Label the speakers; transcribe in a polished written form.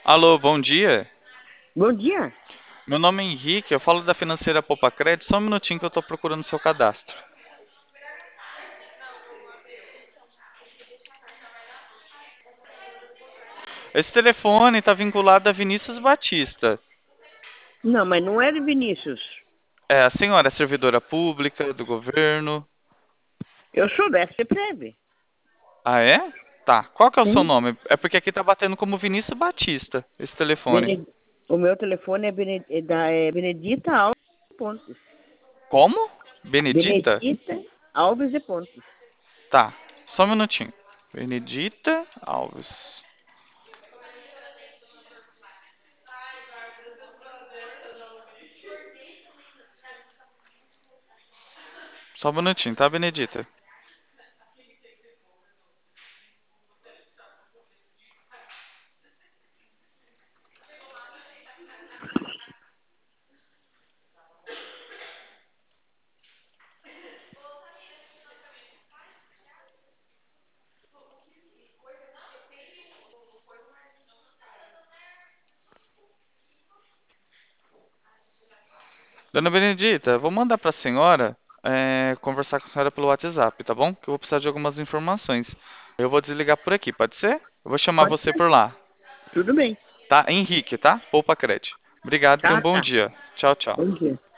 Speaker 1: Alô, bom dia.
Speaker 2: Bom dia.
Speaker 1: Meu nome é Henrique, eu falo da financeira Poupa Crédito. Só um minutinho que eu estou procurando seu cadastro. Esse telefone está vinculado a Vinícius Batista.
Speaker 2: Não, mas não é de Vinícius.
Speaker 1: É, a senhora é servidora pública do governo?
Speaker 2: Eu sou da SCPREV.
Speaker 1: Ah, é? Tá. Qual que é o seu
Speaker 2: Sim.
Speaker 1: nome? É porque aqui tá batendo como Vinícius Batista, esse telefone.
Speaker 2: O meu telefone é Benedita Alves de Pontes.
Speaker 1: Como? Benedita?
Speaker 2: Benedita Alves de Pontes.
Speaker 1: Tá. Só um minutinho. Benedita Alves. Só um minutinho, tá, Benedita? Dona Benedita, vou mandar para a senhora conversar com a senhora pelo WhatsApp, tá bom? Que eu vou precisar de algumas informações. Eu vou desligar por aqui, pode ser? Eu vou chamar
Speaker 2: Pode
Speaker 1: você
Speaker 2: ser.
Speaker 1: por lá,
Speaker 2: Tudo bem.
Speaker 1: tá? Henrique, tá? Poupa Crédito. Obrigado, tenha um
Speaker 2: Tá,
Speaker 1: bom
Speaker 2: tá.
Speaker 1: dia. Tchau, tchau.
Speaker 2: Bom dia.